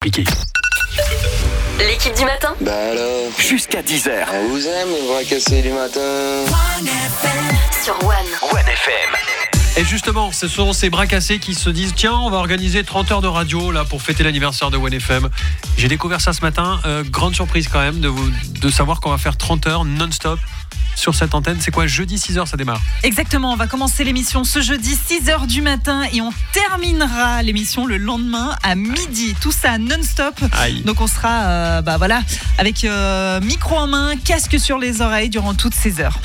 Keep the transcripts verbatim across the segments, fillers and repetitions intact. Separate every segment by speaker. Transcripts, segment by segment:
Speaker 1: compliqué.
Speaker 2: L'équipe du matin.
Speaker 3: Bah alors,
Speaker 1: Jusqu'à dix heures.
Speaker 3: on vous aime les bras cassés du matin.
Speaker 2: Sur One.
Speaker 1: One F M. Et justement, ce sont ces bras cassés qui se disent tiens, on va organiser trente heures de radio là pour fêter l'anniversaire de One F M. J'ai découvert ça ce matin, euh, grande surprise quand même de, vous, de savoir qu'on va faire trente heures non-stop sur cette antenne. C'est quoi, jeudi six heures ça démarre?
Speaker 4: Exactement, on va commencer l'émission ce jeudi six heures du matin et on terminera l'émission le lendemain à midi. Tout ça non-stop.
Speaker 1: Aïe.
Speaker 4: Donc on sera euh, bah voilà, avec euh, micro en main, casque sur les oreilles durant toutes ces heures.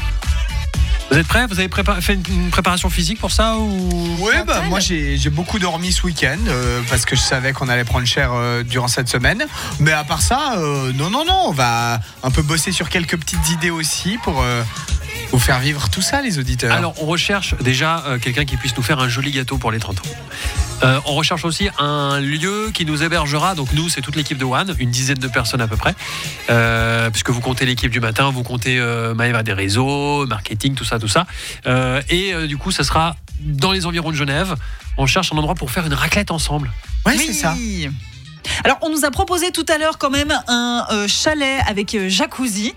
Speaker 1: Vous êtes prêts? Vous avez prépa- fait une préparation physique pour ça ou...
Speaker 5: Oui, bah, moi j'ai, j'ai beaucoup dormi ce week-end euh, parce que je savais qu'on allait prendre cher euh, durant cette semaine. Mais à part ça, euh, non, non, non, on va un peu bosser sur quelques petites idées aussi pour euh, vous faire vivre tout ça, les auditeurs.
Speaker 1: Alors, on recherche déjà euh, quelqu'un qui puisse nous faire un joli gâteau pour les trente ans. Euh, on recherche aussi un lieu qui nous hébergera. Donc nous, c'est toute l'équipe de One, une dizaine de personnes à peu près. Euh, puisque vous comptez l'équipe du matin, vous comptez euh, Maëva des réseaux, marketing, tout ça, tout ça. Euh, et euh, du coup, ça sera dans les environs de Genève. On cherche un endroit pour faire une raclette ensemble.
Speaker 5: Ouais, c'est ça.
Speaker 4: Alors on nous a proposé tout à l'heure quand même un euh, chalet avec euh, jacuzzi.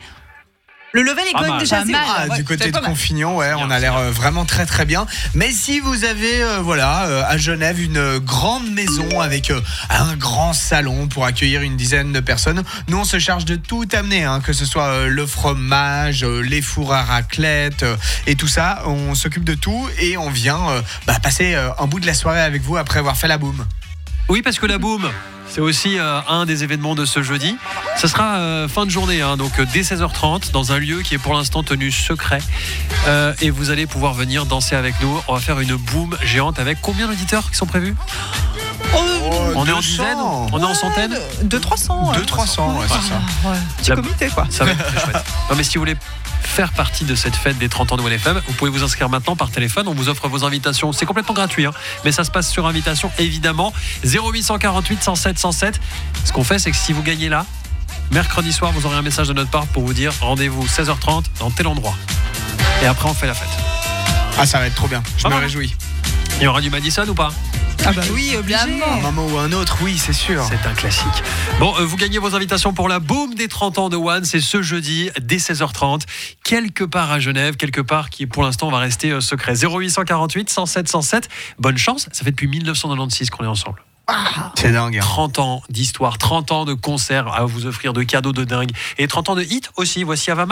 Speaker 4: Le level est
Speaker 1: Pas
Speaker 4: quand même
Speaker 1: mal.
Speaker 4: déjà
Speaker 5: Pas
Speaker 4: assez
Speaker 5: mal.
Speaker 4: bon.
Speaker 5: Ah,
Speaker 4: Ouais,
Speaker 5: du côté
Speaker 4: c'est
Speaker 5: de
Speaker 4: pas mal.
Speaker 5: Confignon, ouais,
Speaker 1: Bien,
Speaker 5: on a l'air
Speaker 1: bien.
Speaker 5: euh, vraiment très très bien. Mais si vous avez, euh, voilà, euh, à Genève, une euh, grande maison avec euh, un grand salon pour accueillir une dizaine de personnes, nous on se charge de tout amener, hein, que ce soit euh, le fromage, euh, les fours à raclette euh, et tout ça. On s'occupe de tout et on vient euh, bah, passer euh, un bout de la soirée avec vous après avoir fait la boum.
Speaker 1: Oui, parce que la boum, c'est aussi euh, un des événements de ce jeudi. Ce sera euh, fin de journée, hein, donc euh, dès seize heures trente, dans un lieu qui est pour l'instant tenu secret. Euh, et vous allez pouvoir venir danser avec nous. On va faire une boum géante avec combien d'auditeurs qui sont prévus?
Speaker 4: Oh,
Speaker 1: On est en
Speaker 5: deux cents.
Speaker 1: dizaines? On est en centaines?
Speaker 4: deux trois cents.
Speaker 5: deux trois cents, ouais, c'est ça.
Speaker 4: Ouais. Petit
Speaker 1: La-
Speaker 4: comité quoi.
Speaker 1: Ça va être très chouette. Non, mais si vous voulez faire partie de cette fête des trente ans de One F M, vous pouvez vous inscrire maintenant par téléphone. On vous offre vos invitations. C'est complètement gratuit, hein, mais ça se passe sur invitation, évidemment. zéro huit cent quarante-huit cent sept cent sept. Ce qu'on fait, c'est que si vous gagnez là, mercredi soir, vous aurez un message de notre part pour vous dire rendez-vous seize heures trente dans tel endroit. Et après, on fait la fête.
Speaker 5: Ah, ça va être trop bien, je
Speaker 1: Pas
Speaker 5: me
Speaker 1: mal.
Speaker 5: réjouis.
Speaker 1: Il y aura du Madison ou pas?
Speaker 4: Ah bah oui, obligé.
Speaker 5: Un moment ou un autre, oui, c'est sûr.
Speaker 1: C'est un classique. Bon, euh, vous gagnez vos invitations pour la boum des trente ans de One. C'est ce jeudi, dès seize heures trente. Quelque part à Genève, quelque part qui, pour l'instant, va rester euh, secret. zéro huit cent quarante-huit cent sept cent sept. Bonne chance. Ça fait depuis dix-neuf cent quatre-vingt-seize qu'on est ensemble.
Speaker 5: C'est dingue. hein.
Speaker 1: trente ans d'histoire, trente ans de concerts à vous offrir de cadeaux de dingue. Et trente ans de hits aussi. Voici Avama.